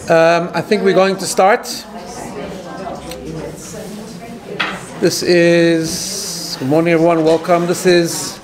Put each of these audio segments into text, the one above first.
I think we're going to start. This is, good morning everyone, welcome. This is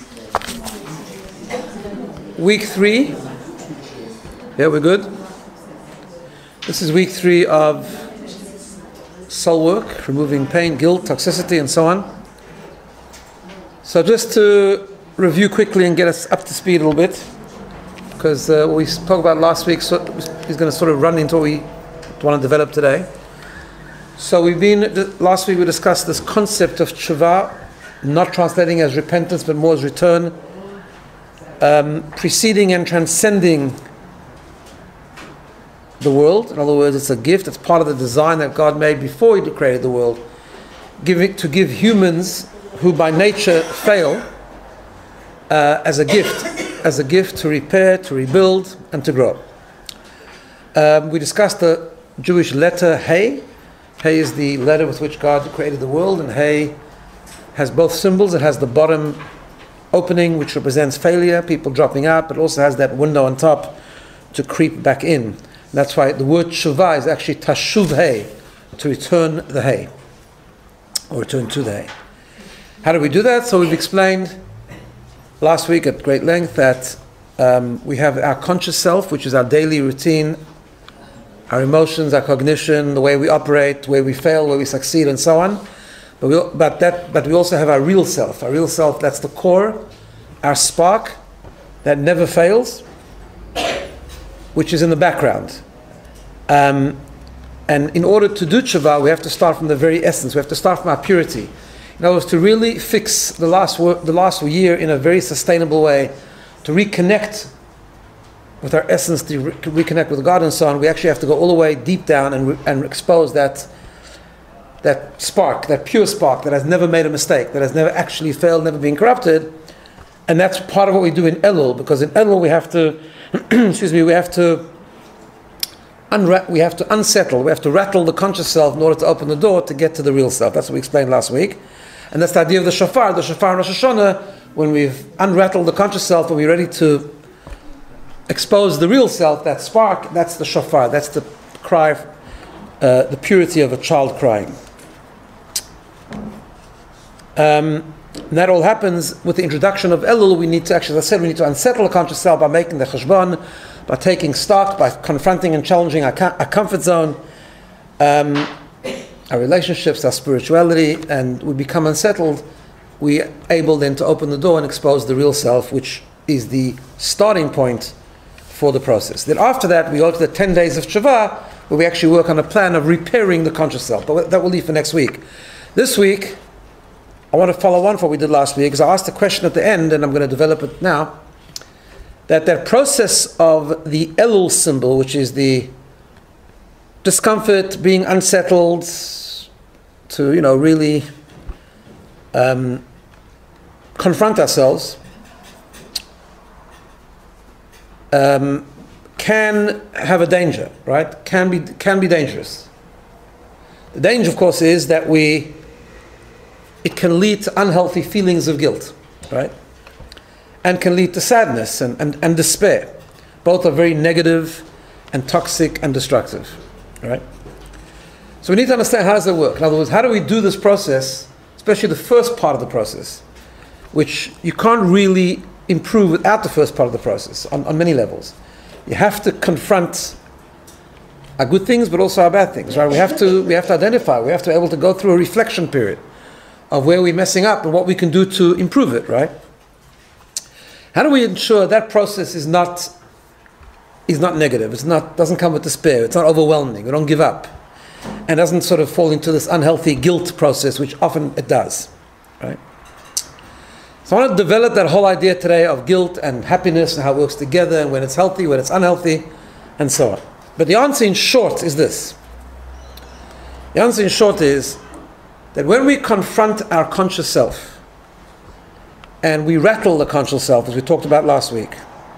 week 3. Yeah, we're good. This is week 3 of soul work, removing pain, guilt, toxicity, and so on. So just to review quickly and get us up to speed a little bit, because what we spoke about last week is going to sort of run into what we want to develop today. So last week we discussed this concept of tshuva, not translating as repentance but more as return, preceding and transcending the world. In other words, it's a gift, it's part of the design that God made before He created the world, to give humans who by nature fail as a gift to repair, to rebuild, and to grow. We discussed the Jewish letter Hey. Hey is the letter with which God created the world, and Hey has both symbols. It has the bottom opening, which represents failure, people dropping out, but also has that window on top to creep back in. And that's why the word tshuva is actually tashuv Hey, to return the Hey, or return to the Hey. How do we do that? So we've explained last week at great length that we have our conscious self, which is our daily routine, our emotions, our cognition, the way we operate, the way we fail, where we succeed, and so on. But we also have our real self. Our real self, that's the core, our spark that never fails, which is in the background. And in order to do tshuva, we have to start from the very essence. We have to start from our purity. In other words, to really fix the last year in a very sustainable way, to reconnect with our essence, to reconnect with God and so on, we actually have to go all the way deep down and expose that spark, that pure spark that has never made a mistake, that has never actually failed, never been corrupted. And that's part of what we do in Elul, because in Elul we have to, we have to unsettle, we have to rattle the conscious self in order to open the door to get to the real self. That's what we explained last week. And that's the idea of the shofar in Rosh Hashanah, when we've unrattled the conscious self and we're ready to expose the real self, that spark, that's the shofar, that's the cry, the purity of a child crying. And that all happens with the introduction of Elul. We need to actually, as I said, we need to unsettle the conscious self by making the cheshbon, by taking stock, by confronting and challenging our comfort zone, our relationships, our spirituality, and we become unsettled. We're able then to open the door and expose the real self, which is the starting point for the process. Then after that, we go to the 10 days of tshuva, where we actually work on a plan of repairing the conscious self. But that will leave for next week. This week, I want to follow on from what we did last week, because I asked a question at the end, and I'm going to develop it now, that process of the Elul symbol, which is the discomfort, being unsettled, to really confront ourselves, can have a danger, right? Can be dangerous. The danger, of course, is that it can lead to unhealthy feelings of guilt, right? And can lead to sadness and despair. Both are very negative and toxic and destructive, right? So we need to understand, how does that work? In other words, how do we do this process, especially the first part of the process, which you can't really improve without the first part of the process on many levels. You have to confront our good things, but also our bad things, right? We have to identify, we have to be able to go through a reflection period of where we're messing up and what we can do to improve it, right? How do we ensure that process is not negative, doesn't come with despair, it's not overwhelming, we don't give up, and doesn't sort of fall into this unhealthy guilt process, which often it does, right? So I want to develop that whole idea today of guilt and happiness and how it works together, and when it's healthy, when it's unhealthy, and so on. But the answer in short is this. The answer in short is that when we confront our conscious self and we rattle the conscious self, as we talked about last week,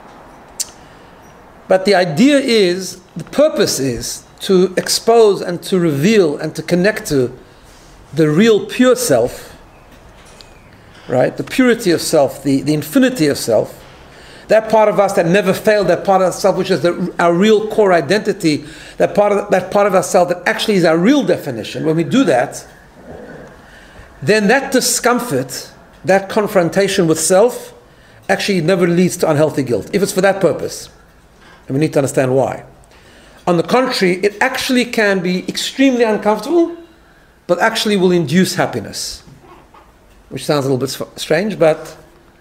but the idea is, the purpose is to expose and to reveal and to connect to the real pure self, right? The purity of self, the infinity of self, that part of us that never failed, that part of ourselves which is our real core identity, that part of ourselves that actually is our real definition, when we do that, then that discomfort, that confrontation with self, actually never leads to unhealthy guilt, if it's for that purpose. And we need to understand why. On the contrary, it actually can be extremely uncomfortable, but actually will induce happiness. Which sounds a little bit strange, but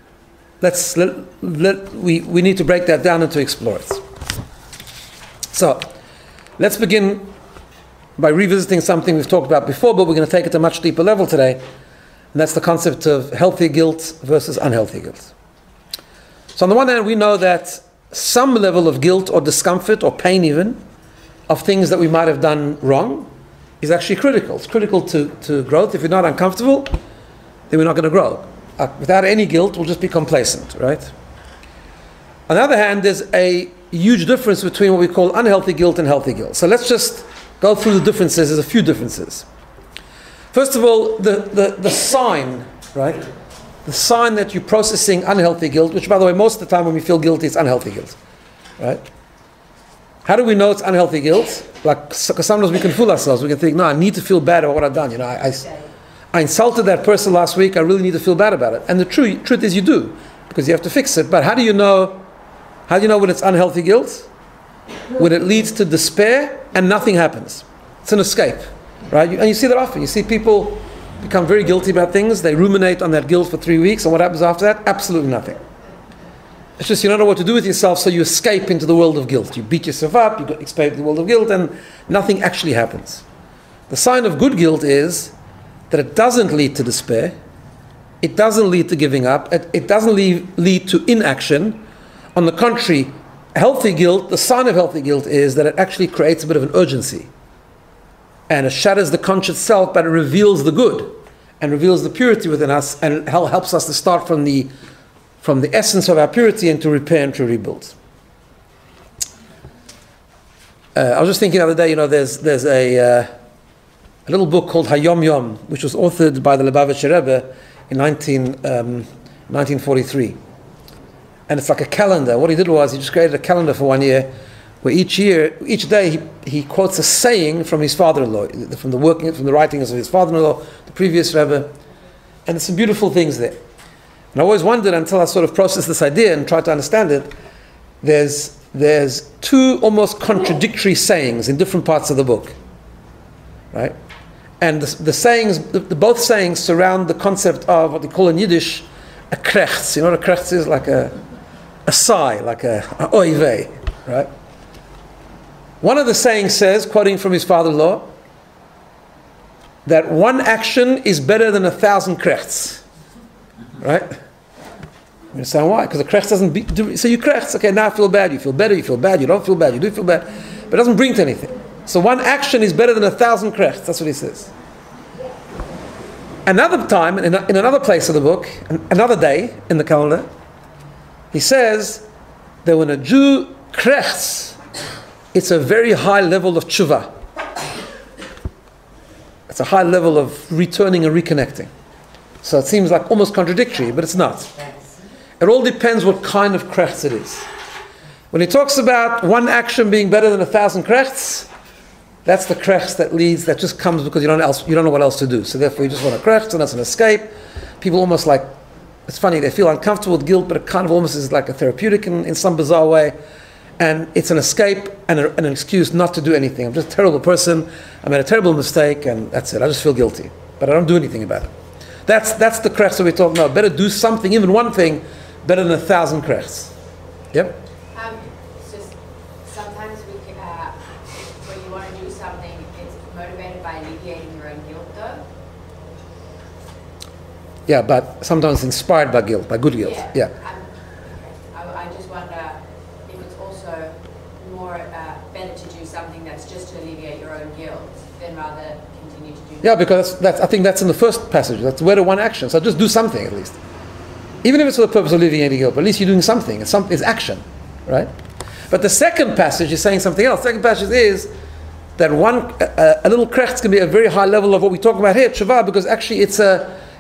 we need to break that down and to explore it. So, let's begin by revisiting something we've talked about before, but we're going to take it to a much deeper level today, and that's the concept of healthy guilt versus unhealthy guilt. So on the one hand, we know that some level of guilt or discomfort or pain even of things that we might have done wrong is actually critical. It's critical to growth. If you're not uncomfortable, then we're not going to grow. Without any guilt, we'll just be complacent, right? On the other hand, there's a huge difference between what we call unhealthy guilt and healthy guilt. So let's just go through the differences. There's a few differences. First of all, the sign, right? The sign that you're processing unhealthy guilt, which by the way, most of the time when we feel guilty, it's unhealthy guilt, right? How do we know it's unhealthy guilt? Because sometimes we can fool ourselves. We can think, no, I need to feel bad about what I've done. I insulted that person last week. I really need to feel bad about it. And the truth is you do, because you have to fix it. But how do you know when it's unhealthy guilt? When it leads to despair and nothing happens. It's an escape, right? And you see that often. You see people become very guilty about things. They ruminate on that guilt for 3 weeks. And what happens after that? Absolutely nothing. It's just you don't know what to do with yourself, so you escape into the world of guilt. You beat yourself up, you escape into the world of guilt, and nothing actually happens. The sign of good guilt is that it doesn't lead to despair, it doesn't lead to giving up, it doesn't lead to inaction. On the contrary, healthy guilt, the sign of healthy guilt is that it actually creates a bit of an urgency. And it shatters the conscious self, but it reveals the good and reveals the purity within us, and it helps us to start from the essence of our purity and to repair and to rebuild. I was just thinking the other day, there's a little book called Hayom Yom, which was authored by the Lubavitcher Rebbe in 1943. And it's like a calendar. What he did was he just created a calendar for 1 year, where each day he quotes a saying from his father-in-law, from the writings of his father-in-law, the previous Rebbe, and there's some beautiful things there. And I always wondered, until I sort of processed this idea and tried to understand it, there's two almost contradictory sayings in different parts of the book, right? And the sayings, both sayings surround the concept of what they call in Yiddish a krechts. You know what a krechts is? Like a sigh, like a oy vey, right? One of the sayings says, quoting from his father-in-law, that one action is better than 1,000 krechts, right? You understand why? Because the krechts doesn't so you krechts, okay, now I feel bad, you feel better, you feel bad, you don't feel bad, you do feel bad, but it doesn't bring to anything. So one action is better than 1,000 krechts, that's what he says. Another time, in another place of the book, another day in the calendar, he says that when a Jew krechts, it's a very high level of tshuva. It's a high level of returning and reconnecting. So it seems like almost contradictory, but it's not. It all depends what kind of krechts it is. When he talks about one action being better than 1,000 krechts, that's the krechts that just comes because you don't know what else to do. So therefore you just want a krechts, and that's an escape. People almost like, it's funny, they feel uncomfortable with guilt, but it kind of almost is like a therapeutic in some bizarre way. And it's an escape and an excuse not to do anything. I'm just a terrible person, I made a terrible mistake, and that's it. I just feel guilty. But I don't do anything about it. That's the krechts that we're talking about. Better do something, even one thing, better than 1,000 krechts. Yep? It's just sometimes when you want to do something, it's motivated by alleviating your own guilt, though. Yeah, but sometimes inspired by guilt, by good guilt. Yeah. I just wonder if it's also more better to do something that's just to alleviate your own guilt than rather continue to do. Yeah, because I think that's in the first passage. That's where the one action. So just do something at least. Even if it's for the purpose of alleviating guilt, but at least you're doing something. It's action, right? But the second passage is saying something else. The second passage is that a little krechts can be a very high level of what we talk about here, tshuva, because actually it's a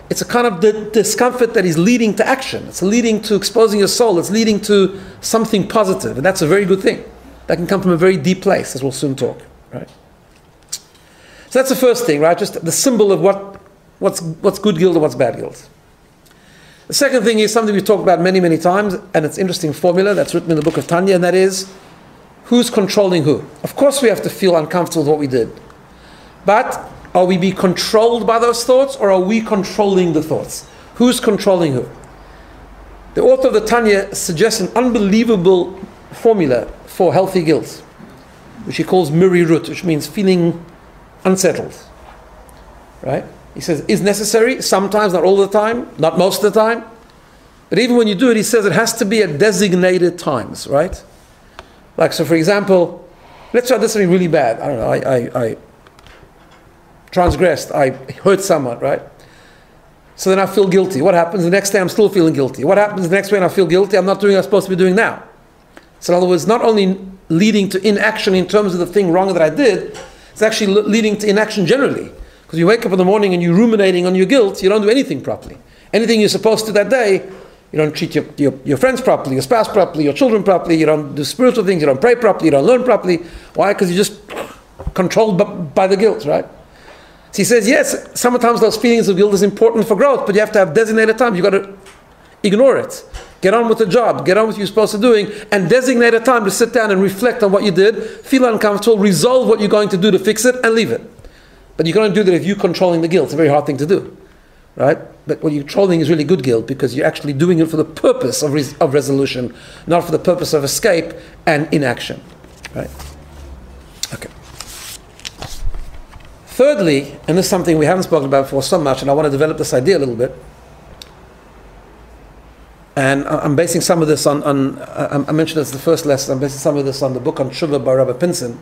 It's a kind of discomfort that is leading to action. It's leading to exposing your soul. It's leading to something positive, and that's a very good thing. That can come from a very deep place, as we'll soon talk, right? So that's the first thing, right? Just the symbol of what's good guilt and what's bad guilt. The second thing is something we've talked about many, many times, and it's an interesting formula that's written in the book of Tanya, and that is, who's controlling who? Of course we have to feel uncomfortable with what we did. But are we being controlled by those thoughts, or are we controlling the thoughts? Who's controlling who? The author of the Tanya suggests an unbelievable formula for healthy guilt, which he calls mirirut, which means feeling unsettled. Right? He says, is necessary, sometimes, not all the time, not most of the time. But even when you do it, he says it has to be at designated times, right? Like, so for example, let's try this something really bad. I don't know, I transgressed, I hurt someone, right? So then I feel guilty. What happens the next day? I'm still feeling guilty. What happens the next day when I feel guilty? I'm not doing what I'm supposed to be doing now. So in other words, not only leading to inaction in terms of the thing wrong that I did, it's actually leading to inaction generally. Because you wake up in the morning and you're ruminating on your guilt, you don't do anything properly. Anything you're supposed to that day, you don't treat your friends properly, your spouse properly, your children properly, you don't do spiritual things, you don't pray properly, you don't learn properly. Why? Because you're just controlled by the guilt, right? So he says, yes, sometimes those feelings of guilt is important for growth, but you have to have designated time. You've got to ignore it. Get on with the job, get on with what you're supposed to doing, and designate a time to sit down and reflect on what you did, feel uncomfortable, resolve what you're going to do to fix it, and leave it. But you can't do that if you're controlling the guilt. It's a very hard thing to do, right? But what you're controlling is really good guilt, because you're actually doing it for the purpose of resolution, not for the purpose of escape and inaction, right? Okay. Thirdly, and this is something we haven't spoken about before so much, and I want to develop this idea a little bit. And I'm basing some of this on I mentioned this in the first lesson, I'm basing some of this on the book on Tshuva by Rabbi Pinson.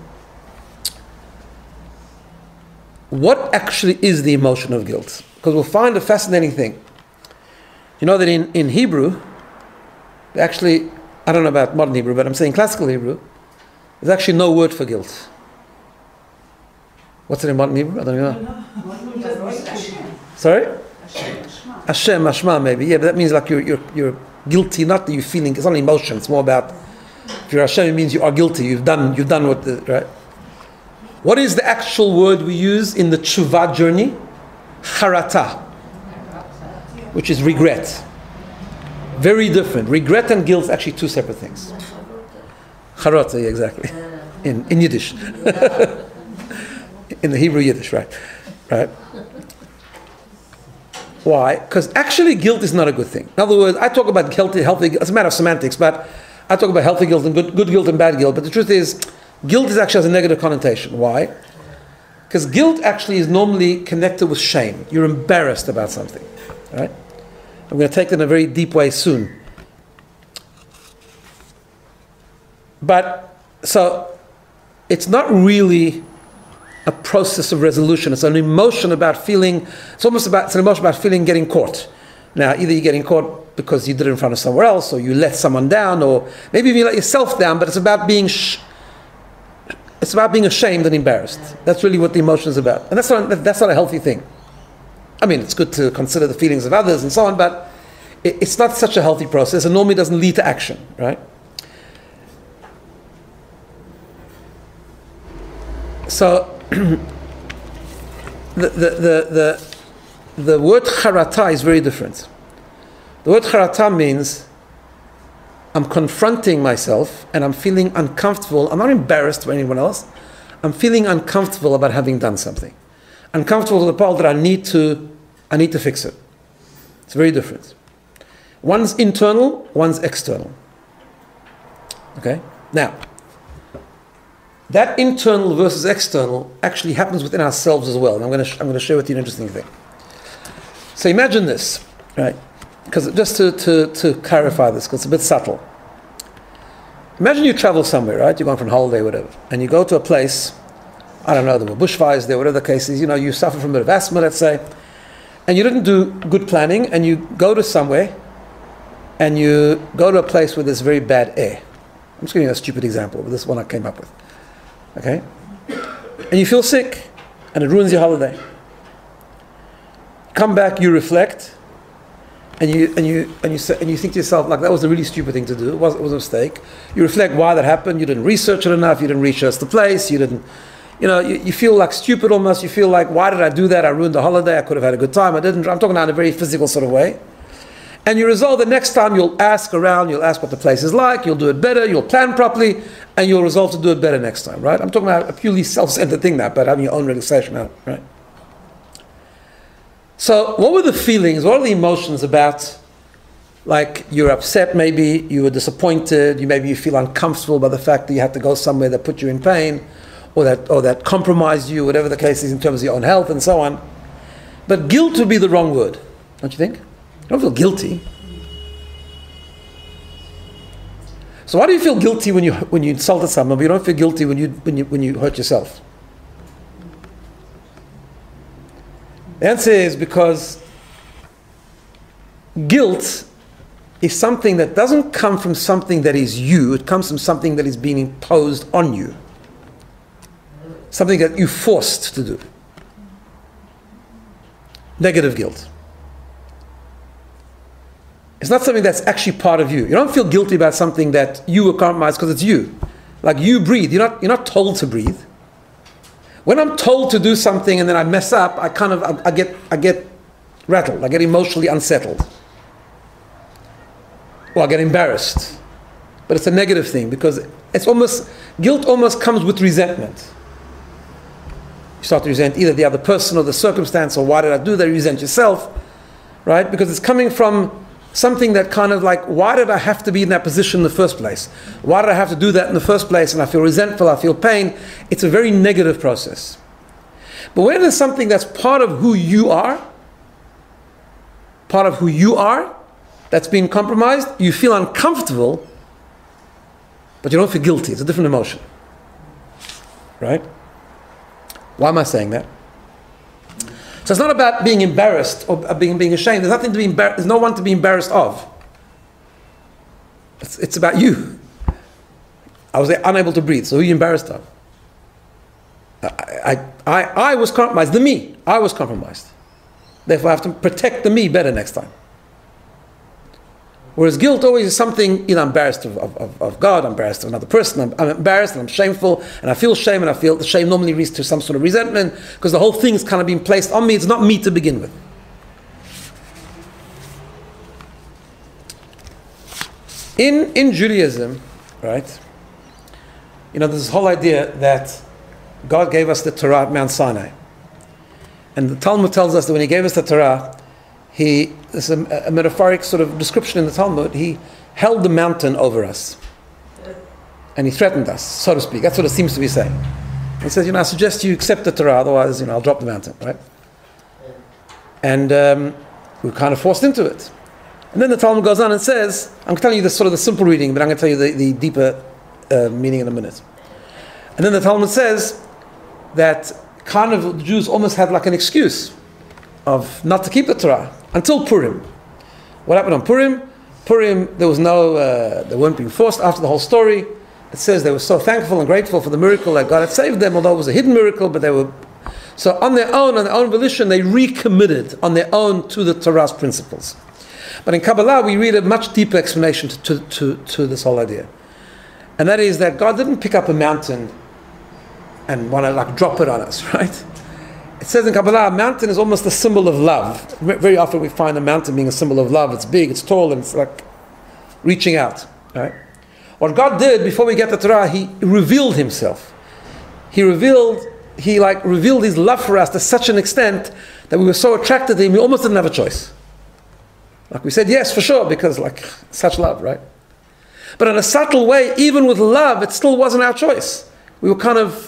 What actually is the emotion of guilt? Because we'll find a fascinating thing. You know that in Hebrew, actually, I don't know about modern Hebrew, but I'm saying classical Hebrew, there's actually no word for guilt. What's it in modern Hebrew? I don't know. Sorry? Hashem, Ashma maybe. Yeah, but that means like you're guilty, not that you're feeling, it's not an emotion, it's more about, if you're Hashem, it means you are guilty, you've done what, right? What is the actual word we use in the tshuva journey? Charata, which is regret. Very different. Regret and guilt are actually two separate things. Charata, yeah, exactly. In Yiddish. In the Hebrew Yiddish, right? Why? Because actually guilt is not a good thing. In other words, I talk about healthy, it's a matter of semantics, but I talk about healthy guilt and good guilt and bad guilt. But the truth is, guilt is actually has a negative connotation. Why? Because guilt actually is normally connected with shame. You're embarrassed about something. Right? I'm going to take that in a very deep way soon. But, so, it's not really a process of resolution. It's an emotion about feeling, it's an emotion about feeling getting caught. Now, either you're getting caught because you did it in front of somewhere else, or you let someone down, or maybe you let yourself down, but it's about being ashamed and embarrassed. That's really what the emotion is about. And that's not a healthy thing. I mean, it's good to consider the feelings of others and so on, but it's not such a healthy process, and normally doesn't lead to action, right? So, the word charata is very different. The word charata means I'm confronting myself and I'm feeling uncomfortable. I'm not embarrassed by anyone else. I'm feeling uncomfortable about having done something. Uncomfortable to the point that I need to fix it. It's very different. One's internal, one's external. Okay? Now, that internal versus external actually happens within ourselves as well. And I'm going to share with you an interesting thing. So imagine this, right? Because just to clarify this, because it's a bit subtle. Imagine you travel somewhere, right? You're going for a holiday, whatever, and you go to a place. I don't know, there were bushfires there, whatever the case is. You suffer from a bit of asthma, let's say, and you didn't do good planning, and you go to somewhere, and you go to a place where there's very bad air. I'm just giving you a stupid example, but this is one I came up with. Okay? And you feel sick, and it ruins your holiday. come back, you reflect, and you think to yourself, like, that was a really stupid thing to do. It was a mistake. You reflect why that happened. You didn't research it enough. You didn't research the place. You didn't, you feel like stupid almost. You feel like, why did I do that? I ruined the holiday. I could have had a good time. I didn't. I'm talking now in a very physical sort of way. And you resolve the next time you'll ask around, you'll ask what the place is like, you'll do it better, you'll plan properly, and you'll resolve to do it better next time, right? I'm talking about a purely self-centered thing now, but having your own realization out, right? So what were the feelings, what are the emotions about, like, you're upset maybe, you were disappointed, maybe you feel uncomfortable by the fact that you had to go somewhere that put you in pain, or that compromised you, whatever the case is in terms of your own health and so on. But guilt would be the wrong word, don't you think? You don't feel guilty. So why do you feel guilty when you insulted someone, but you don't feel guilty when you hurt yourself? The answer is because guilt is something that doesn't come from something that is you, it comes from something that is being imposed on you. Something that you're forced to do. Negative guilt. It's not something that's actually part of you. You don't feel guilty about something that you were compromised because it's you. Like, you breathe. You're not told to breathe. When I'm told to do something and then I mess up, I get rattled. I get emotionally unsettled. Or I get embarrassed. But it's a negative thing because guilt almost comes with resentment. You start to resent either the other person or the circumstance, or why did I do that? You resent yourself, right? Because it's coming from something that kind of like, why did I have to be in that position in the first place? Why did I have to do that in the first place? And I feel resentful, I feel pain. It's a very negative process. But when there's something that's part of who you are, that's being compromised, you feel uncomfortable, but you don't feel guilty. It's a different emotion. Right? Why am I saying that? So it's not about being embarrassed or being ashamed. There's nothing to be embarrassed. There's no one to be embarrassed of. It's about you. I was unable to breathe. So who are you embarrassed of? I was compromised. The me. I was compromised. Therefore, I have to protect the me better next time. Whereas guilt always is something, I'm embarrassed of God, I'm embarrassed of another person, I'm embarrassed and I'm shameful, and I feel shame, and I feel the shame normally leads to some sort of resentment, because the whole thing is kind of being placed on me. It's not me to begin with. In Judaism, right, there's this whole idea that God gave us the Torah at Mount Sinai. And the Talmud tells us that when He gave us the Torah, there's a metaphoric sort of description in the Talmud. He held the mountain over us. And He threatened us, so to speak. That's what it seems to be saying. He says, I suggest you accept the Torah, otherwise, I'll drop the mountain, right? And we were kind of forced into it. And then the Talmud goes on and says, I'm telling you the simple reading, but I'm going to tell you the deeper meaning in a minute. And then the Talmud says that kind of the Jews almost had like an excuse of not to keep the Torah until Purim. What happened on Purim? Purim, there they weren't being forced after the whole story. It says they were so thankful and grateful for the miracle that God had saved them, although it was a hidden miracle, but they were... So on their own volition, they recommitted on their own to the Torah's principles. But in Kabbalah, we read a much deeper explanation to this whole idea. And that is that God didn't pick up a mountain and want to drop it on us, right? It says in Kabbalah, a mountain is almost a symbol of love. Very often we find a mountain being a symbol of love. It's big, it's tall, and it's like reaching out, right? What God did before we get the Torah, He revealed Himself. He revealed His love for us to such an extent that we were so attracted to Him, we almost didn't have a choice. Like we said, yes, for sure, because such love, right? But in a subtle way, even with love, it still wasn't our choice. We were kind of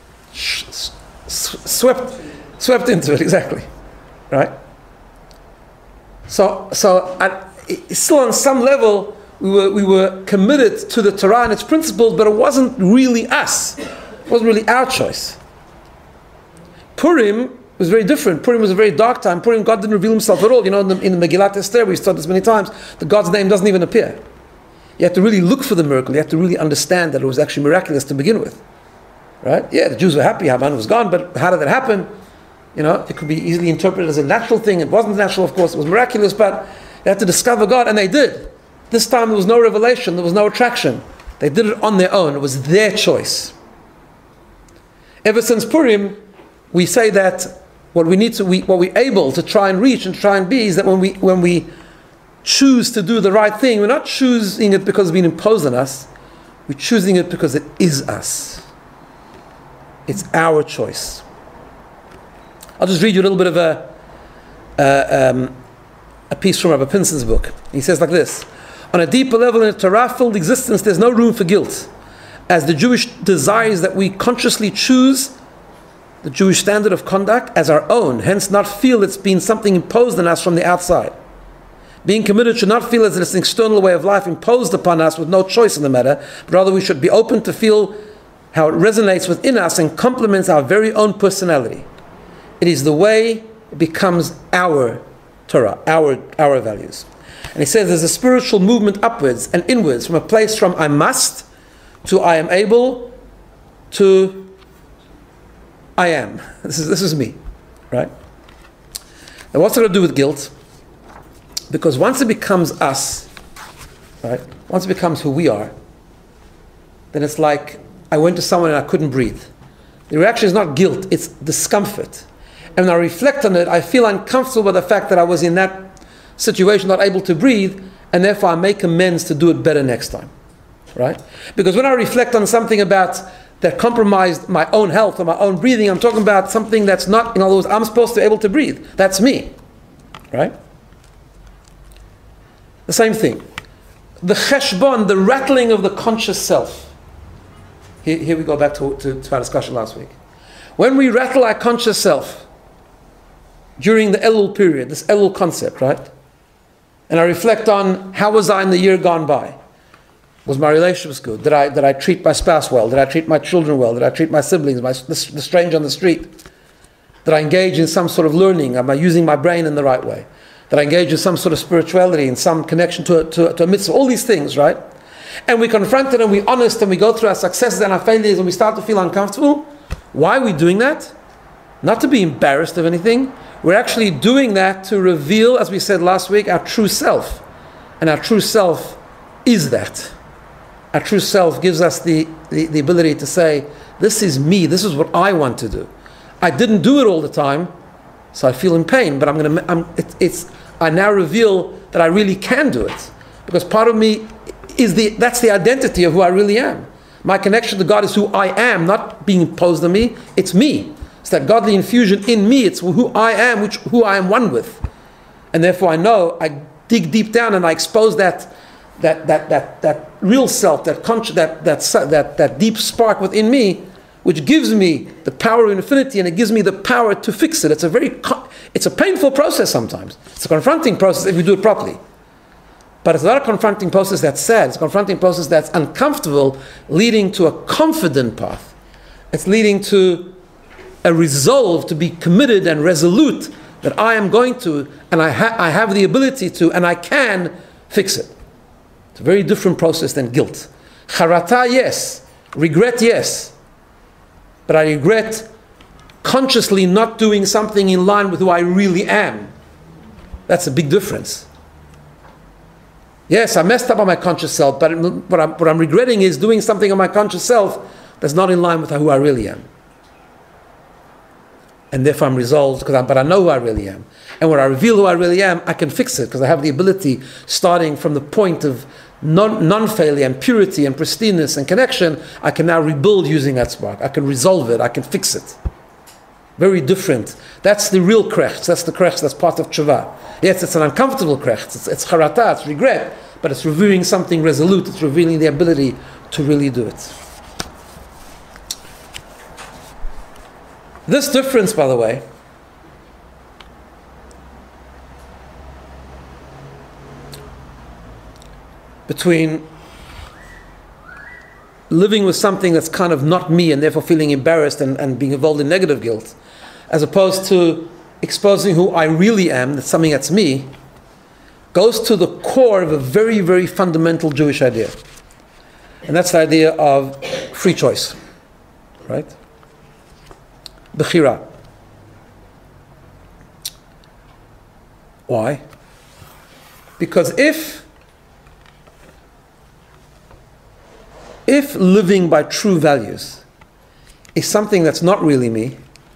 swept into it, exactly, right? So still on some level, we were committed to the Torah and its principles, but it wasn't really us. It wasn't really our choice. Purim was very different. Purim was a very dark time. Purim, God didn't reveal Himself at all. In the Megillat Esther, we've studied this many times, the God's name doesn't even appear. You have to really look for the miracle. You have to really understand that it was actually miraculous to begin with. Right? Yeah, the Jews were happy, Haman was gone, but how did that happen? It could be easily interpreted as a natural thing. It wasn't natural, of course. It was miraculous, but they had to discover God, and they did. This time there was no revelation. There was no attraction. They did it on their own. It was their choice. Ever since Purim, we say that what we're able to try and reach and try and be is that when we choose to do the right thing, we're not choosing it because it's been imposed on us. We're choosing it because it is us. It's our choice. I'll just read you a little bit of a piece from Rabbi Pinson's book. He says like this: on a deeper level, in a Torah-filled existence, there's no room for guilt, as the Jewish desires that we consciously choose the Jewish standard of conduct as our own, hence not feel it's been something imposed on us from the outside. Being committed should not feel as it's an external way of life imposed upon us with no choice in the matter, but rather we should be open to feel how it resonates within us and complements our very own personality. It is the way it becomes our Torah, our values. And he says there's a spiritual movement upwards and inwards from a place from I must to I am able to I am. This is me, right? And what's it got to do with guilt? Because once it becomes us, right? Once it becomes who we are, then it's like I went to someone and I couldn't breathe. The reaction is not guilt, it's discomfort. And when I reflect on it, I feel uncomfortable with the fact that I was in that situation not able to breathe, and therefore I make amends to do it better next time, right? Because when I reflect on something about that compromised my own health or my own breathing, I'm talking about something that's not, in other words, I'm supposed to be able to breathe. That's me, right? The same thing. The cheshbon, the rattling of the conscious self. Here we go back to our discussion last week. When we rattle our conscious self during the Elul period, this Elul concept, right? And I reflect on how was I in the year gone by? Was my relationships good? Did I treat my spouse well? Did I treat my children well? Did I treat my siblings, the stranger on the street? Did I engage in some sort of learning? Am I using my brain in the right way? Did I engage in some sort of spirituality, in some connection to a mitzvah? All these things, right? And we confront it and we're honest and we go through our successes and our failures and we start to feel uncomfortable. Why are we doing that? Not to be embarrassed of anything. We're actually doing that to reveal, as we said last week, our true self. And our true self is that. Our true self gives us the ability to say, this is me, this is what I want to do. I didn't do it all the time, so I feel in pain, but I now reveal that I really can do it. Because part of me that's the identity of who I really am. My connection to God is who I am, not being imposed on me, it's me. It's that godly infusion in me, it's who I am, who I am one with. And therefore I know, I dig deep down and I expose that real self, that deep spark within me, which gives me the power of infinity and it gives me the power to fix it. It's a painful process sometimes. It's a confronting process if we do it properly. But it's not a confronting process that's sad. It's a confronting process that's uncomfortable, leading to a confident path. It's leading to a resolve to be committed and resolute that I am going to, and I have the ability to, and I can fix it. It's a very different process than guilt. Charata, yes. Regret, yes. But I regret consciously not doing something in line with who I really am. That's a big difference. Yes, I messed up on my conscious self, but what I'm regretting is doing something on my conscious self that's not in line with who I really am. And therefore I'm resolved, but I know who I really am. And when I reveal who I really am, I can fix it, because I have the ability, starting from the point of non-failure and purity and pristineness and connection, I can now rebuild using that spark. I can resolve it, I can fix it. Very different. That's the real krechts. That's the krechts that's part of tshuva. Yes, it's an uncomfortable krechts. It's charata, it's regret, but it's revealing something resolute. It's revealing the ability to really do it. This difference, by the way, between living with something that's kind of not me and therefore feeling embarrassed and being involved in negative guilt, as opposed to exposing who I really am, that's something that's me, goes to the core of a very, very fundamental Jewish idea. And that's the idea of free choice, right? Bechira. Why? Because if living by true values is something that's not really me,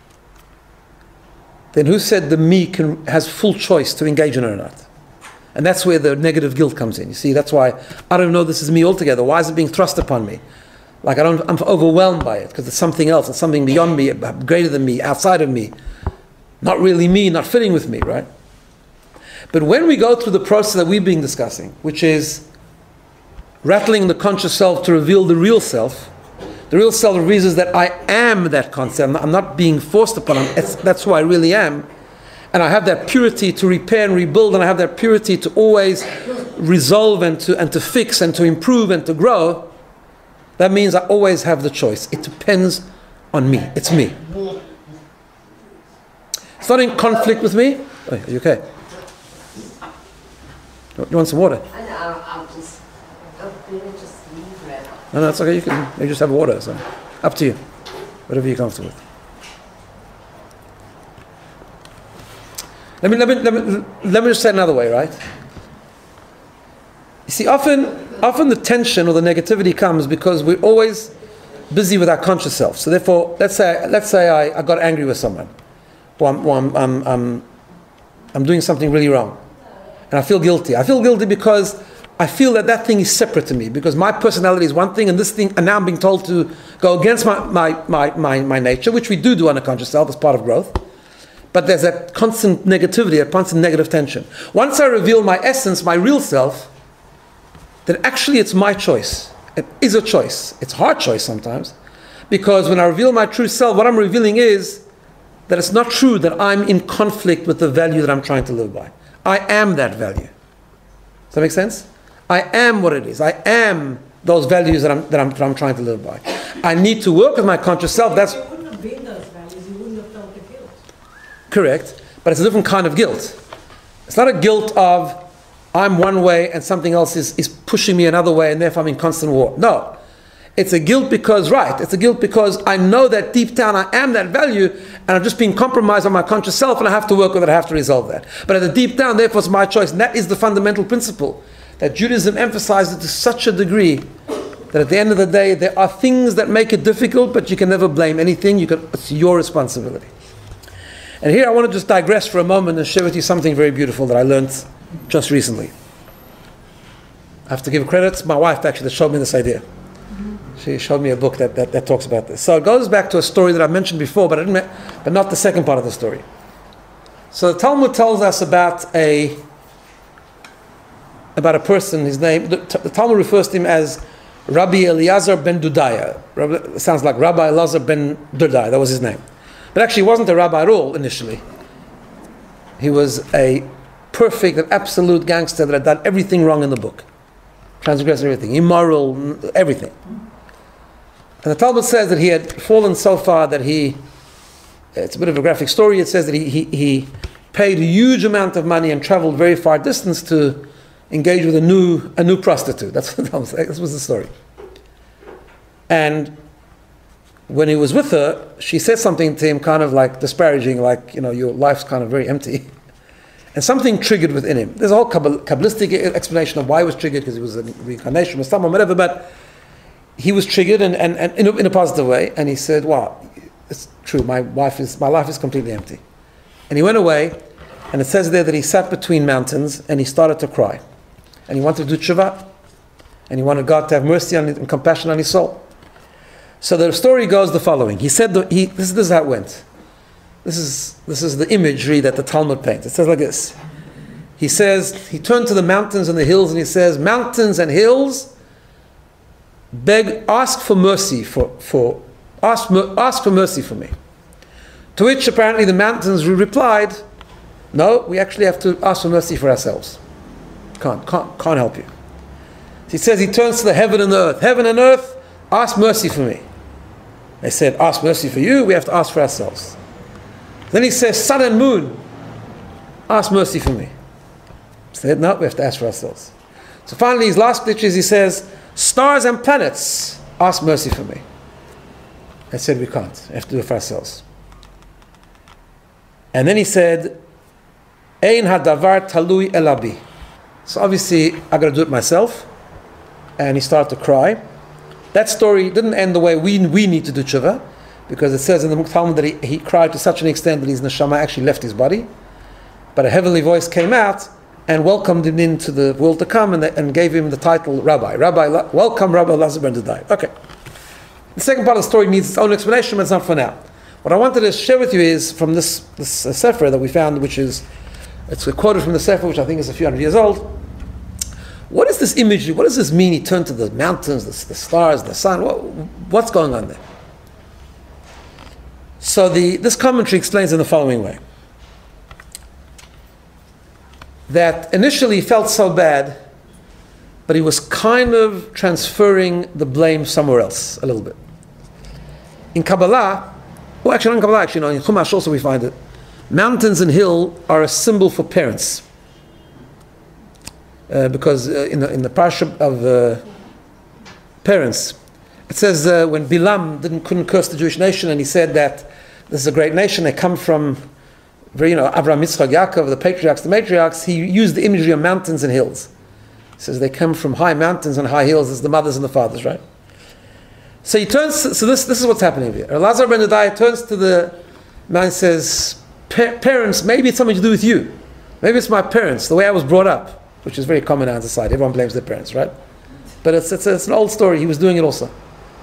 then who said the me has full choice to engage in it or not? And that's where the negative guilt comes in. You see, that's why I don't know this is me altogether. Why is it being thrust upon me? Like I'm overwhelmed by it because it's something else. It's something beyond me, greater than me, outside of me. Not really me, not fitting with me, right? But when we go through the process that we've been discussing, which is rattling the conscious self to reveal the real self reveals that I am that concept. I'm not being forced upon it. That's who I really am. And I have that purity to repair and rebuild, and I have that purity to always resolve and to fix and to improve and to grow. That means I always have the choice. It depends on me. It's me. It's not in conflict with me. Oh, are you okay? You want some water? I'll just leave right now. No, it's okay. You just have water. So, up to you. Whatever you're comfortable with. Let me just say it another way, right? You see, often the tension or the negativity comes because we're always busy with our conscious self. So therefore, let's say I got angry with someone, or I'm doing something really wrong, and I feel guilty. I feel guilty because I feel that thing is separate to me, because my personality is one thing, and this thing, and now I'm being told to go against my nature, which we do on a conscious self as part of growth. But there's that constant negativity, that constant negative tension. Once I reveal my essence, my real self, then actually it's my choice. It is a choice. It's a hard choice sometimes, because when I reveal my true self, what I'm revealing is that it's not true that I'm in conflict with the value that I'm trying to live by. I am that value. Does that make sense? I am what it is. I am those values that I'm trying to live by. I need to work with my conscious self. That's you wouldn't have been those values. You wouldn't have felt the guilt. correct, but it's a different kind of guilt. It's not a guilt of I'm one way and something else is pushing me another way and therefore I'm in constant war. No. It's a guilt because I know that deep down I am that value, and I'm just being compromised on my conscious self, and I have to work with it, I have to resolve that. But at the deep down, therefore it's my choice. And that is the fundamental principle that Judaism emphasizes to such a degree that at the end of the day, there are things that make it difficult, but you can never blame anything. It's your responsibility. And here I want to just digress for a moment and share with you something very beautiful that I learned just recently. I have to give credit to my wife actually that showed me this idea. She showed me a book that talks about this. So it goes back to a story that I mentioned before, but not the second part of the story. So the Talmud tells us about a person. His name, the Talmud refers to him as Rabbi Eliezer ben Dudaya. It sounds like Rabbi Eliezer ben Dudaya. That was his name. But actually he wasn't a rabbi at all initially. He was a perfect and absolute gangster that had done everything wrong in the book. Transgressed everything, immoral, everything. And the Talmud says that he had fallen so far that it's a bit of a graphic story, it says that he paid a huge amount of money and traveled very far distance to engage with a new prostitute. That's what the Talmud says. This was the story. And when he was with her, she said something to him kind of like disparaging, like, your life's kind of very empty. And something triggered within him. There's a whole Kabbalistic explanation of why he was triggered, because he was a reincarnation or someone, whatever, but he was triggered and in a positive way, and he said, wow, it's true, my life is completely empty. And he went away, and it says there that he sat between mountains and he started to cry. And he wanted to do tshuva, and he wanted God to have mercy and compassion on his soul. So the story goes the following. He said, this is how it went. This is the imagery that the Talmud paints. It says like this. He says, he turned to the mountains and the hills and he says, mountains and hills, ask for mercy ask for mercy for me. To which apparently the mountains replied, no, we actually have to ask for mercy for ourselves. Can't help you. He says he turns to the heaven and the earth. Heaven and earth, ask mercy for me. They said, ask mercy for you, we have to ask for ourselves. Then he says, sun and moon, ask mercy for me. He said, no, we have to ask for ourselves. So finally his last glitch is he says, stars and planets, ask mercy for me. I said, we can't. We have to do it for ourselves. And then he said, Ein hadavar talui elabi. So obviously, I got to do it myself. And he started to cry. That story didn't end the way we need to do tshuva, because it says in the Talmud that he cried to such an extent that his neshama actually left his body. But a heavenly voice came out and welcomed him into the world to come, and gave him the title Rabbi. Welcome Rabbi Elazar ben Dodai. Okay. The second part of the story needs its own explanation, but it's not for now. What I wanted to share with you is from this sefer that we found, it's quoted from the sefer, which I think is a few hundred years old. What is this imagery? What does this mean? He turned to the mountains, the stars, the sun. What's going on there? So this commentary explains in the following way. That initially he felt so bad, but he was kind of transferring the blame somewhere else a little bit. In Kabbalah, in Chumash also we find it, mountains and hill are a symbol for parents. Because in the parsha of parents, it says when Bilam couldn't curse the Jewish nation, and he said that this is a great nation, they come from Avraham, Yitzchak, Yaakov, the patriarchs, the matriarchs, he used the imagery of mountains and hills. He says they come from high mountains and high hills as the mothers and the fathers, right? So he turns, so this is what's happening here. Elazar ben Dodai turns to the man and says, parents, maybe it's something to do with you. Maybe it's my parents, the way I was brought up, which is very common in our society. Everyone blames their parents, right? But it's an old story. He was doing it also.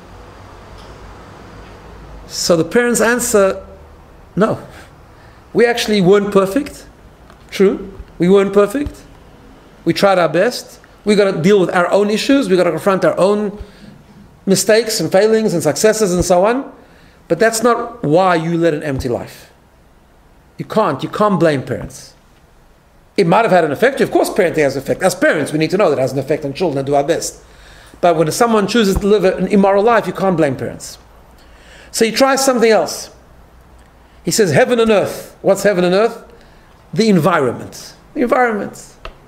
So the parents answer, no. We actually weren't perfect. True. We weren't perfect. We tried our best. We got to deal with our own issues. We got to confront our own mistakes and failings and successes and so on. But that's not why you led an empty life. You can't blame parents. It might have had an effect. Of course parenting has an effect. As parents, we need to know that it has an effect on children and do our best. But when someone chooses to live an immoral life, you can't blame parents. So he tries something else. He says heaven and earth. What's heaven and earth? The environment. The environment.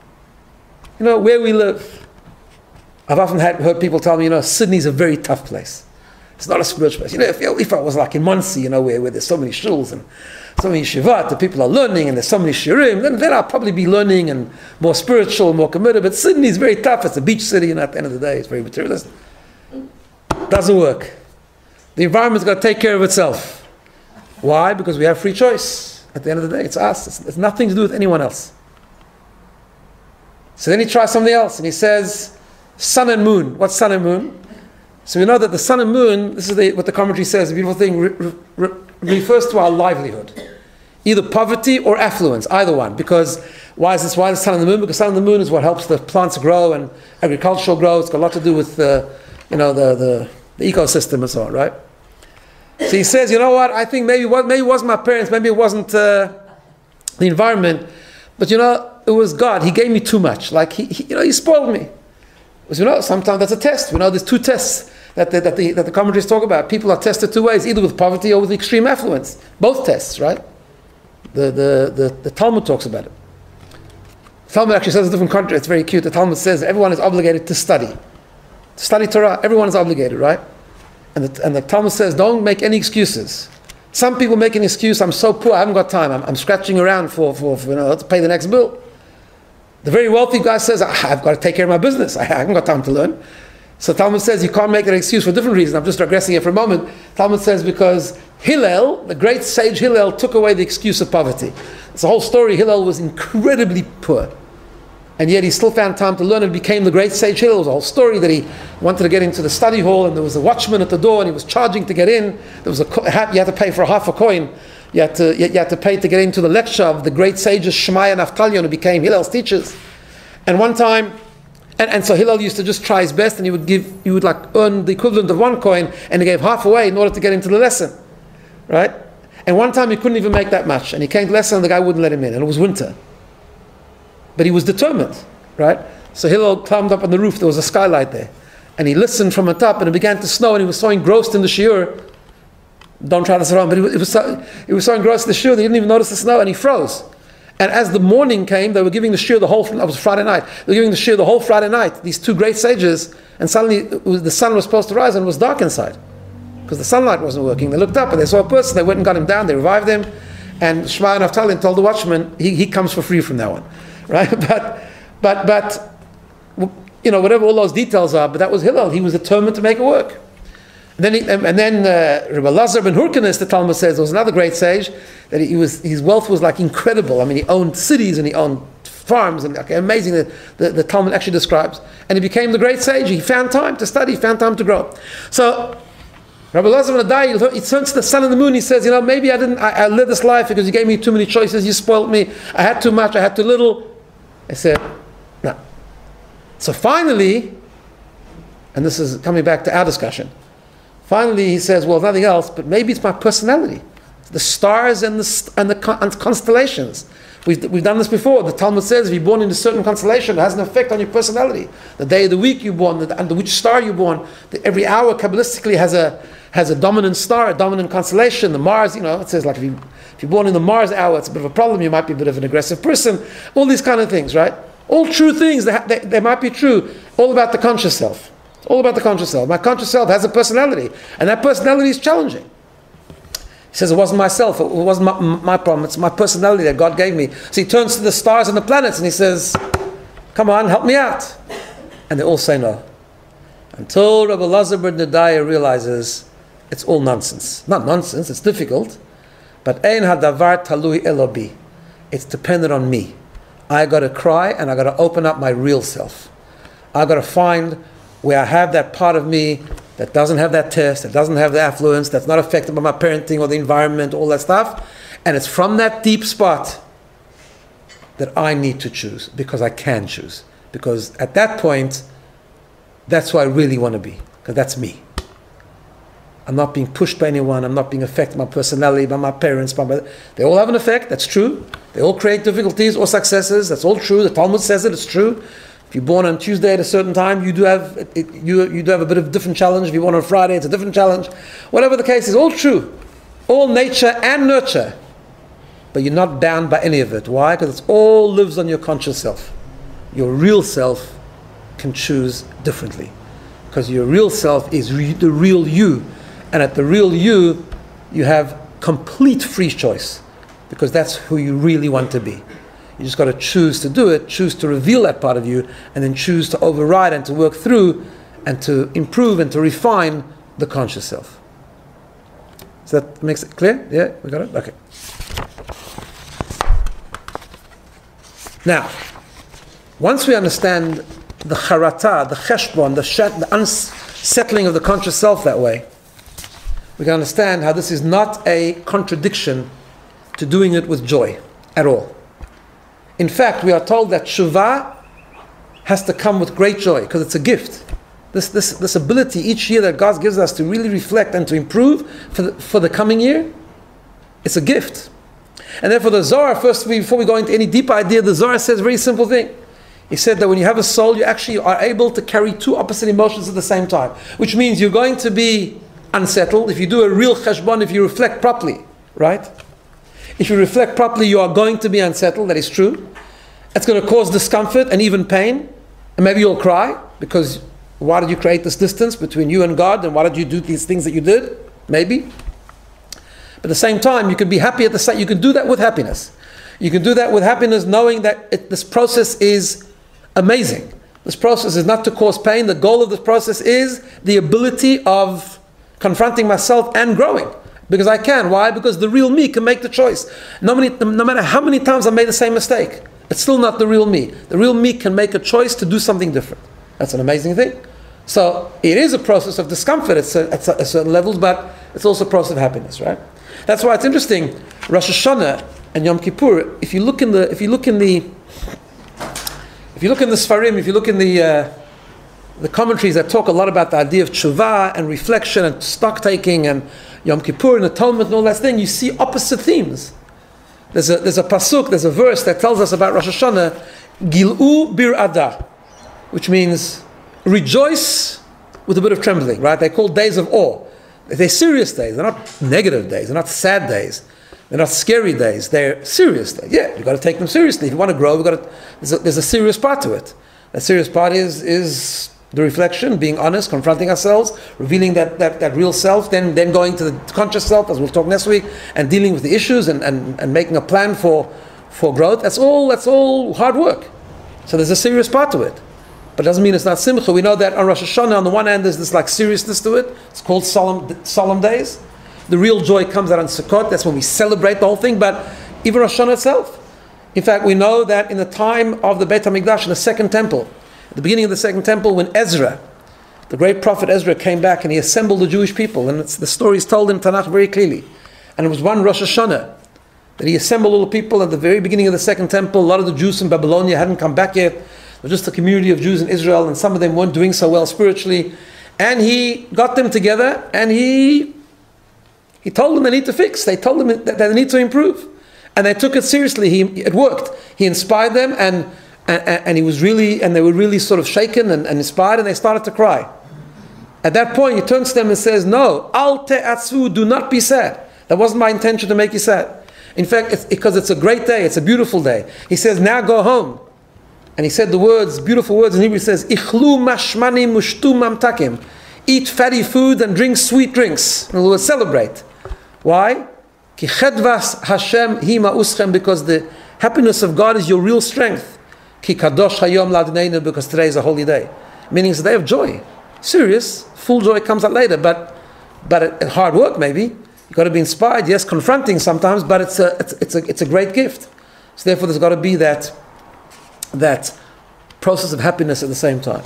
Where we live. I've often heard people tell me, Sydney's a very tough place. It's not a spiritual place. If I was like in Muncie, where there's so many shuls and so many shivat, the people are learning and there's so many shirim, then I'll probably be learning and more spiritual, more committed. But Sydney is very tough. It's a beach city, and at the end of the day, it's very materialist. Doesn't work. The environment's got to take care of itself. Why? Because we have free choice. At the end of the day, it's us. It's nothing to do with anyone else. So then he tries something else, and he says, sun and moon. What's sun and moon? So we know that the sun and moon, this is what the commentary says, the beautiful thing, refers to our livelihood. Either poverty or affluence, either one. Because why is the sun and the moon? Because sun and the moon is what helps the plants grow and agricultural grow. It's got a lot to do with the ecosystem and so on, right? So he says, you know what, I think maybe it wasn't my parents, maybe it wasn't the environment, but it was God. He gave me too much. Like, he spoiled me. Because, sometimes that's a test. There's two tests that the commentaries talk about. People are tested two ways, either with poverty or with extreme affluence. Both tests, right? The Talmud talks about it. The Talmud actually says a different contrary. It's very cute. The Talmud says everyone is obligated to study. To study Torah, everyone is obligated, right? And the Talmud says, don't make any excuses. Some people make an excuse, I'm so poor, I haven't got time. I'm scratching around for to pay the next bill. The very wealthy guy says, I've got to take care of my business. I haven't got time to learn. So Talmud says you can't make an excuse for a different reason. I'm just digressing here for a moment. Talmud says because Hillel, the great sage Hillel, took away the excuse of poverty. It's a whole story. Hillel was incredibly poor. And yet he still found time to learn and became the great sage Hillel. It was a whole story that he wanted to get into the study hall, and there was a watchman at the door, and he was charging to get in. There was you had to pay for half a coin. You had to pay to get into the lecture of the great sages Shemaiah and Naftalion, who became Hillel's teachers. And one time, and so Hillel used to just try his best, and he would earn the equivalent of one coin, and he gave half away in order to get into the lesson, right? And one time he couldn't even make that much, and he came to the lesson, and the guy wouldn't let him in, and it was winter. But he was determined, right? So Hillel climbed up on the roof. There was a skylight there. And he listened from the top, and it began to snow, and he was so engrossed in the shiur. Don't try this around, but he was so engrossed in the shiur that he didn't even notice the snow, and he froze. And as the morning came, they were giving the shiur the whole, it was Friday night, they were giving the shiur the whole Friday night, these two great sages, and suddenly the sun was supposed to rise, and it was dark inside. Because the sunlight wasn't working. They looked up, and they saw a person, they went and got him down, they revived him, and Shema Naphtali told the watchman, he comes for free from that one, right? But whatever all those details are, but that was Hillel. He was determined to make it work. And then Rabbi Lazar ben Hurkanus, the Talmud says, was another great sage, that his wealth was like incredible. I mean, he owned cities and he owned farms, and amazing that the Talmud actually describes. And he became the great sage. He found time to study, found time to grow. So Rabbi Lazar ben Adai, he turns to the sun and the moon. He says, maybe I lived this life because you gave me too many choices. You spoiled me. I had too much. I had too little. I said, no. So finally, and this is coming back to our discussion, finally he says, well, nothing else, but maybe it's my personality. The stars and the constellations. We've done this before. The Talmud says if you're born in a certain constellation, it has an effect on your personality. The day of the week you're born, under which star you're born. Every hour Kabbalistically has a dominant star, a dominant constellation. The Mars, it says like if you're born in the Mars hour, it's a bit of a problem. You might be a bit of an aggressive person. All these kind of things, right? All true things. They might be true. All about the conscious self. It's all about the conscious self. My conscious self has a personality, and that personality is challenging. He says, it wasn't myself, it wasn't my problem, it's my personality that God gave me. So he turns to the stars and the planets and he says, come on, help me out. And they all say no. Until Rabbi Lazar ben Adai realizes it's all nonsense. Not nonsense, it's difficult. But ein hadavar talui elobi. It's dependent on me. I got to cry and I got to open up my real self. I got to find where I have that part of me that doesn't have that test, that doesn't have the affluence, that's not affected by my parenting or the environment, all that stuff. And it's from that deep spot that I need to choose, because I can choose. Because at that point, that's who I really want to be, because that's me. I'm not being pushed by anyone, I'm not being affected by my personality, by my parents, they all have an effect, that's true. They all create difficulties or successes, that's all true. The Talmud says it, it's true. If you're born on Tuesday at a certain time, you do have a bit of a different challenge. If you're born on Friday, it's a different challenge. Whatever the case is, all true. All nature and nurture. But you're not bound by any of it. Why? Because it all lives on your conscious self. Your real self can choose differently. Because your real self is the real you. And at the real you, you have complete free choice. Because that's who you really want to be. You just got to choose to do it, choose to reveal that part of you, and then choose to override and to work through and to improve and to refine the conscious self. So that makes it clear? Yeah, we got it? Okay. Now, once we understand the charata, the cheshbon, the unsettling of the conscious self that way, we can understand how this is not a contradiction to doing it with joy at all. In fact, we are told that Shuvah has to come with great joy, because it's a gift. This ability each year that God gives us to really reflect and to improve for the coming year, it's a gift. And therefore the Zohar, before we go into any deep idea, the Zohar says a very simple thing. He said that when you have a soul, you actually are able to carry two opposite emotions at the same time, which means you're going to be unsettled if you do a real cheshbon, if you reflect properly, right? If you reflect properly, you are going to be unsettled, that is true. It's going to cause discomfort and even pain. And maybe you'll cry, because why did you create this distance between you and God? And why did you do these things that you did? Maybe. But at the same time, you can be happy at the same. You can do that with happiness. You can do that with happiness, knowing that this process is amazing. This process is not to cause pain. The goal of this process is the ability of confronting myself and growing. Because I can. Why? Because the real me can make the choice. No matter how many times I made the same mistake, it's still not the real me. The real me can make a choice to do something different. That's an amazing thing. So it is a process of discomfort at certain levels, but it's also a process of happiness, right? That's why it's interesting. Rosh Hashanah and Yom Kippur. If you look in the Sfarim, if you look in the commentaries that talk a lot about the idea of tshuva and reflection and stock taking and Yom Kippur and atonement and all that thing, you see opposite themes. There's a pasuk, there's a verse that tells us about Rosh Hashanah, Gil'u bir adar, which means rejoice with a bit of trembling, right? They're called days of awe. They're serious days. They're not negative days. They're not sad days. They're not scary days. They're serious days. Yeah, you've got to take them seriously. If you want to grow, there's a serious part to it. That serious part is the reflection, being honest, confronting ourselves, revealing that real self, then going to the conscious self, as we'll talk next week, and dealing with the issues and making a plan for growth. That's all hard work. So there's a serious part to it. But it doesn't mean it's not simcha. We know that on Rosh Hashanah, on the one hand, there's this like seriousness to it. It's called solemn days. The real joy comes out on Sukkot. That's when we celebrate the whole thing. But even Rosh Hashanah itself. In fact, we know that in the time of the Beit HaMikdash, in the Second Temple, at the beginning of the Second Temple, when Ezra, the great prophet Ezra, came back and he assembled the Jewish people, and the story is told in Tanakh very clearly. And it was one Rosh Hashanah that he assembled all the people at the very beginning of the Second Temple. A lot of the Jews in Babylonia hadn't come back yet. It was just a community of Jews in Israel, and some of them weren't doing so well spiritually. And he got them together, and he told them they need to fix. They told them that they need to improve. And they took it seriously. It worked. He inspired them, and he was really, and they were really sort of shaken and inspired, and they started to cry. At that point, he turns to them and says, "No, al te'atzvu, do not be sad. That wasn't my intention to make you sad. In fact, it's because it's a great day, it's a beautiful day." He says, "Now go home." And he said the words, beautiful words in Hebrew. He says, "Ichlu mashmanim mushtu mamtakim." Eat fatty food and drink sweet drinks. In other words, celebrate. Why? Ki chedvas Hashem hi ma'uschem, because the happiness of God is your real strength. Ki kadosh hayom ladneinu, because today is a holy day. Meaning it's a day of joy. Serious, full joy comes out later, but hard work maybe. You've got to be inspired, yes, confronting sometimes, but it's a great gift. So therefore there's got to be that process of happiness at the same time.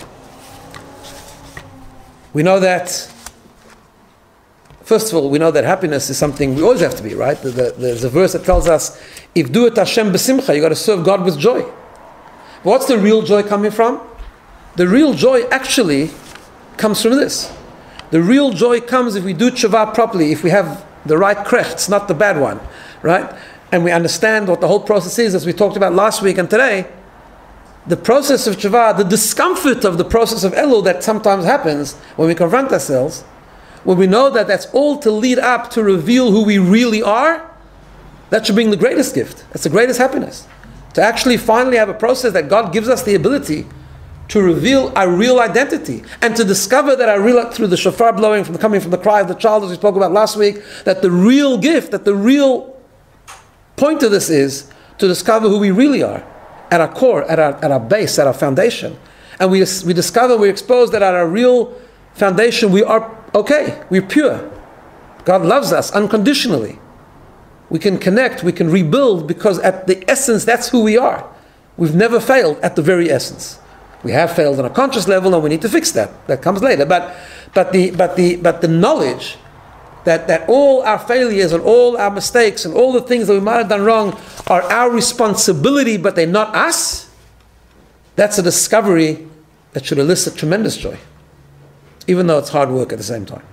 We know that, first of all, we know that happiness is something we always have to be, right? There's a verse that tells us, if do it Hashem b'simcha, you got to serve God with joy. But what's the real joy coming from? The real joy actually comes from this. The real joy comes if we do tshuva properly, if we have the right krechts, not the bad one, right? And we understand what the whole process is, as we talked about last week and today. The process of tshuva, the discomfort of the process of elul that sometimes happens when we confront ourselves, when we know that that's all to lead up to reveal who we really are, that should bring the greatest gift. That's the greatest happiness. To actually finally have a process that God gives us the ability to reveal our real identity, and to discover that our real, through the shofar blowing, coming from the cry of the child, as we spoke about last week, that the real gift, that the real point of this is to discover who we really are, at our core, at our base, at our foundation. And we discover, we expose that at our real foundation we are okay, we're pure. God loves us unconditionally. We can connect, we can rebuild, because at the essence that's who we are. We've never failed at the very essence. We have failed on a conscious level, and we need to fix that. That comes later. But the knowledge that all our failures and all our mistakes and all the things that we might have done wrong are our responsibility, but they're not us. That's a discovery that should elicit tremendous joy, even though it's hard work at the same time.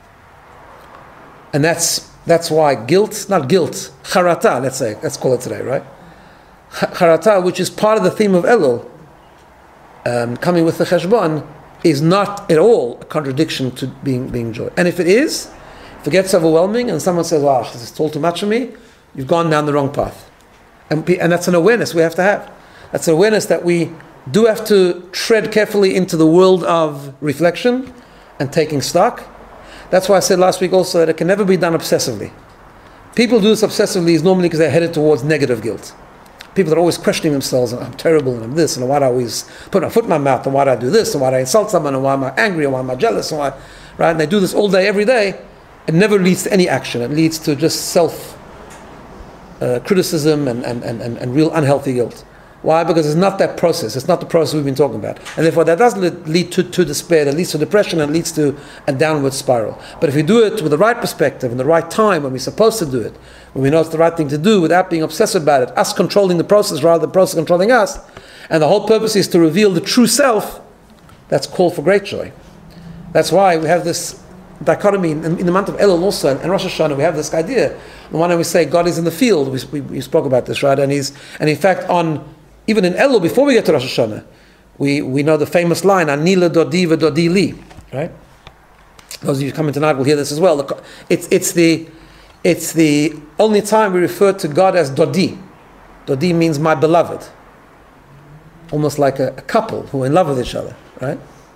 And that's why charata, let's call it today, right? Charata, which is part of the theme of Elul, coming with the cheshbon, is not at all a contradiction to being joy. And if it is, if it gets overwhelming and someone says, "Wow, this is all too much for me," you've gone down the wrong path. And that's an awareness we have to have. That's an awareness that we do have to tread carefully into the world of reflection and taking stock. That's why I said last week also that it can never be done obsessively. People do this obsessively is normally because they're headed towards negative guilt. People that are always questioning themselves, "I'm terrible, and I'm this, and why do I always put my foot in my mouth, and why do I do this, and why do I insult someone, and why am I angry, and why am I jealous, and why," right? And they do this all day, every day. It never leads to any action. It leads to just self-criticism and real unhealthy guilt. Why? Because it's not that process. It's not the process we've been talking about. And therefore that does lead to despair, that leads to depression, and leads to a downward spiral. But if we do it with the right perspective, and the right time, when we're supposed to do it, when we know it's the right thing to do, without being obsessive about it, us controlling the process rather than the process controlling us, and the whole purpose is to reveal the true self, that's called for great joy. That's why we have this dichotomy in the month of Elul also, and Rosh Hashanah, we have this idea. On the one hand we say God is in the field, we spoke about this, right? And in fact even in Elul, before we get to Rosh Hashanah, we know the famous line, "Ani ledodi v'dodi li," right? Those of you coming tonight will hear this as well. It's the only time we refer to God as Dodi. Dodi means my beloved. Almost like a couple who are in love with each other, right?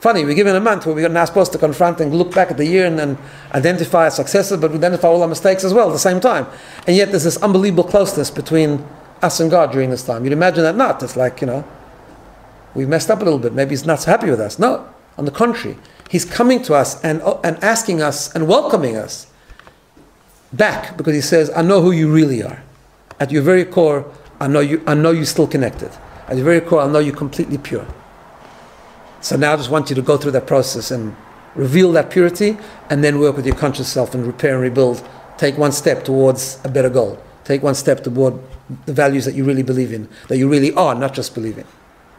Funny, we're given a month where we're now supposed to confront and look back at the year and identify our successes, but we identify all our mistakes as well at the same time. And yet there's this unbelievable closeness between us and God during this time. You'd imagine that not. It's like, we've messed up a little bit. Maybe He's not so happy with us. No, on the contrary. He's coming to us and asking us and welcoming us back, because He says, I know who you really are. At your very core, I know you're still connected. At your very core, I know you're completely pure. So now I just want you to go through that process and reveal that purity, and then work with your conscious self and repair and rebuild. Take one step towards a better goal. Take one step toward the values that you really believe in, that you really are, not just believe in.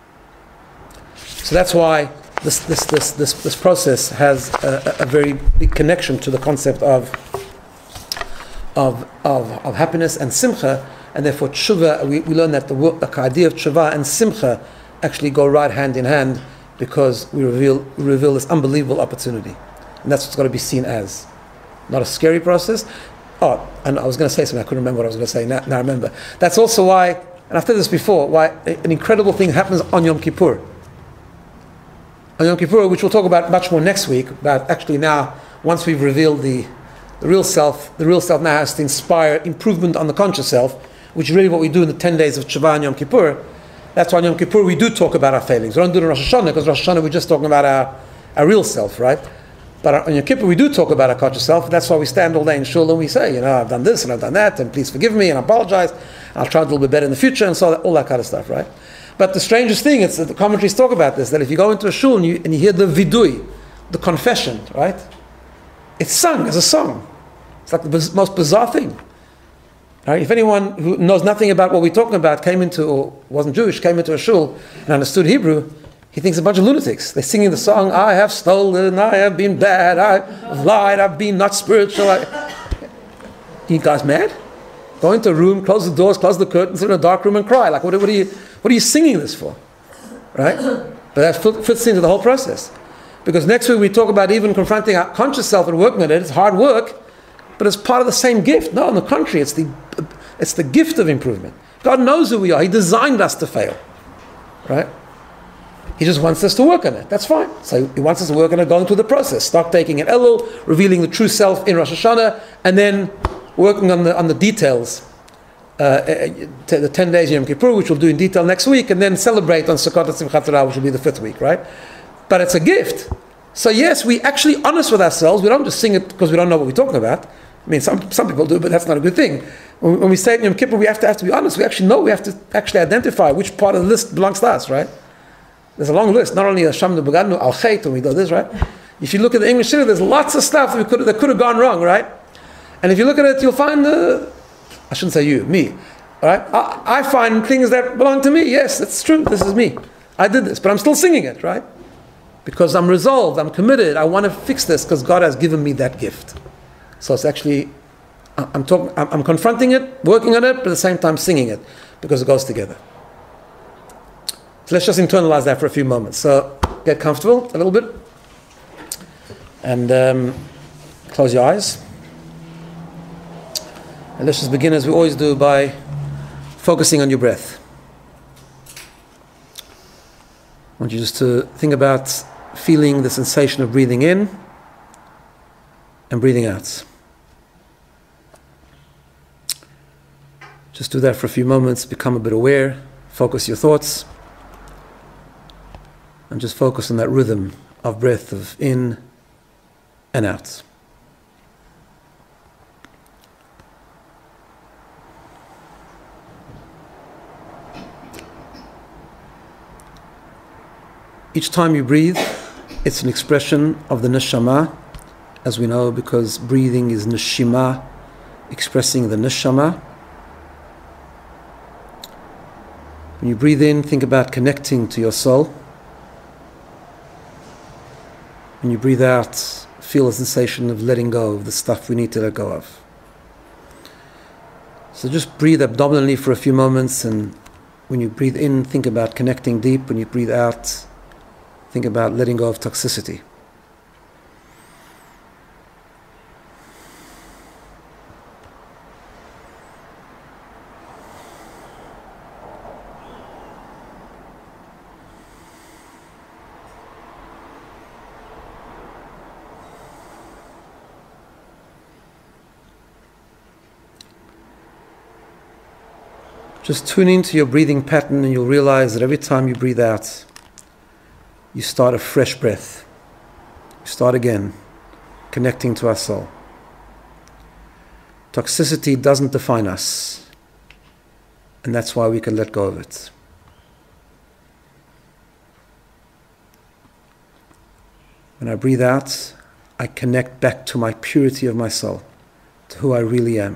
So that's why this process has a very big connection to the concept of happiness and simcha, and therefore tshuva. We learn that the idea of tshuva and simcha actually go right hand in hand, because we reveal this unbelievable opportunity, and that's what's got to be seen as, not a scary process. Oh, and I was going to say something, I couldn't remember what I was going to say. Now I remember. That's also why, and I've said this before, why an incredible thing happens on Yom Kippur. On Yom Kippur, which we'll talk about much more next week. But actually now, once we've revealed the real self now has to inspire improvement on the conscious self, which is really what we do in the 10 days of Tshuva and Yom Kippur. That's why on Yom Kippur we do talk about our failings. We don't do it in Rosh Hashanah, because Rosh Hashanah we're just talking about our real self, right? But on Yom Kippur we do talk about our conscious self. That's why we stand all day in shul and we say, I've done this and I've done that, and please forgive me and I apologize. I'll try to do a little bit better in the future, and so all that kind of stuff, right? But the strangest thing, it's that the commentaries talk about this, that if you go into a shul and you hear the vidui, the confession, right? It's sung as a song. It's like the most bizarre thing. Right? If anyone who knows nothing about what we're talking about or wasn't Jewish, came into a shul and understood Hebrew, he thinks a bunch of lunatics. They're singing the song, I have stolen, I have been bad, I've lied, I've been not spiritual. You guys mad? Go into a room, close the doors, close the curtains, sit in a dark room and cry. Like, what are you singing this for? Right? But that fits into the whole process. Because next week we talk about even confronting our conscious self and working on it. It's hard work, but it's part of the same gift. No, on the contrary, it's the gift of improvement. God knows who we are. He designed us to fail. Right? He just wants us to work on it. That's fine. So He wants us to work on it, going through the process. Stock taking an Elul, revealing the true self in Rosh Hashanah, and then working on the details. The 10 days of Yom Kippur, which we'll do in detail next week, and then celebrate on Sukkot and Simchat Torah, which will be the 5th week, right? But it's a gift. So yes, we're actually honest with ourselves. We don't just sing it because we don't know what we're talking about. I mean, some people do, but that's not a good thing. When we say it in Yom Kippur, we have to be honest. We actually know, we have to actually identify which part of the list belongs to us, right? There's a long list. Not only Hashem the Begadnu, Al Chait, when we do this, right? If you look at the English Siddur, there's lots of stuff that could have gone wrong, right? And if you look at it, you'll find, I shouldn't say you, me, all right? I find things that belong to me. Yes, it's true. This is me. I did this, but I'm still singing it, right? Because I'm resolved, I'm committed, I want to fix this because God has given me that gift. So it's actually, I'm confronting it, working on it, but at the same time singing it, because it goes together. So let's just internalize that for a few moments. So get comfortable a little bit, and close your eyes. And let's just begin as we always do by focusing on your breath. I want you just to think about feeling the sensation of breathing in and breathing out. Just do that for a few moments, become a bit aware, focus your thoughts, and just focus on that rhythm of breath of in and out. Each time you breathe, it's an expression of the neshama, as we know, because breathing is neshima, expressing the neshama. When you breathe in, think about connecting to your soul. When you breathe out, feel a sensation of letting go of the stuff we need to let go of. So just breathe abdominally for a few moments, and when you breathe in, think about connecting deep. When you breathe out, think about letting go of toxicity. Just tune into your breathing pattern and you'll realize that every time you breathe out, you start a fresh breath. You start again, connecting to our soul. Toxicity doesn't define us, and that's why we can let go of it. When I breathe out, I connect back to my purity of my soul, to who I really am.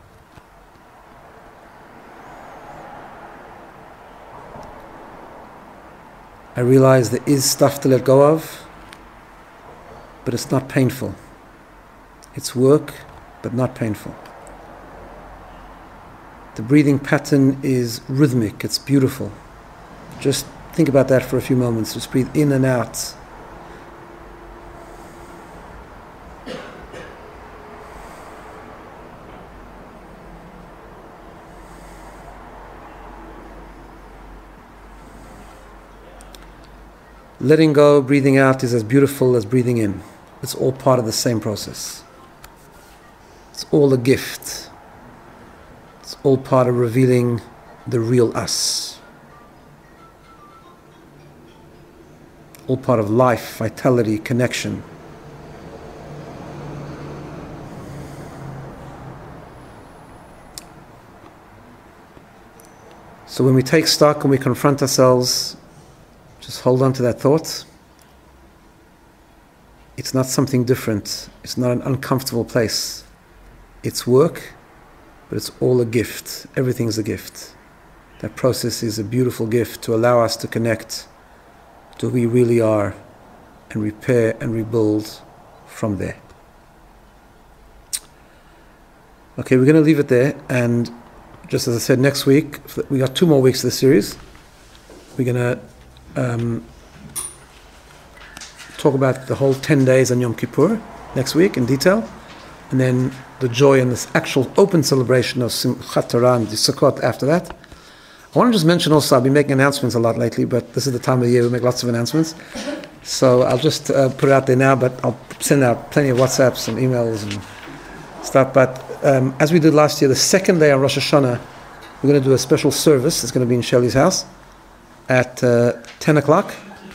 I realize there is stuff to let go of, but it's not painful. It's work, but not painful. The breathing pattern is rhythmic, it's beautiful. Just think about that for a few moments. Just breathe in and out. Letting go, breathing out is as beautiful as breathing in. It's all part of the same process. It's all a gift. It's all part of revealing the real us. All part of life, vitality, connection. So when we take stock and we confront ourselves, just hold on to that thought. It's not something different. It's not an uncomfortable place. It's work, but it's all a gift. Everything's a gift. That process is a beautiful gift to allow us to connect to who we really are and repair and rebuild from there. Okay, we're going to leave it there, and just as I said, next week, we got 2 more weeks of the series. We're going to talk about the whole 10 days on Yom Kippur next week in detail, and then the joy and this actual open celebration of Simchat Torah and the Sukkot after that. I want to just mention also, I've been making announcements a lot lately, but this is the time of the year we make lots of announcements. So I'll just put it out there now, but I'll send out plenty of WhatsApps and emails and stuff. But as we did last year, the second day on Rosh Hashanah, we're going to do a special service. It's going to be in Shelley's house at 10 o'clock.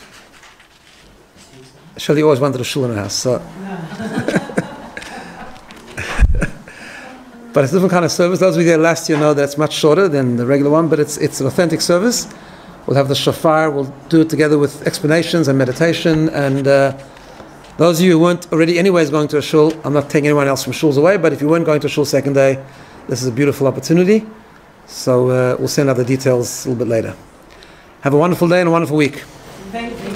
Shelley always wanted a shul in her house, so. But it's a different kind of service. Those of you there last year know that it's much shorter than the regular one, but it's an authentic service. We'll have the shofar, we'll do it together with explanations and meditation, and those of you who weren't already anyways going to a shul, I'm not taking anyone else from shuls away, but if you weren't going to a shul second day, this is a beautiful opportunity. So we'll send out the details a little bit later. Have a wonderful day and a wonderful week. Thank you.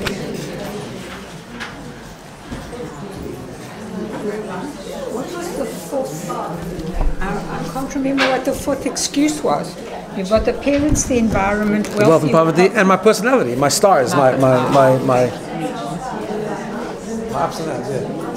What was the fourth? I can't remember what the fourth excuse was. You've got the parents, the environment, Wealth and poverty, and my personality, my stars, my ups and downs, yeah.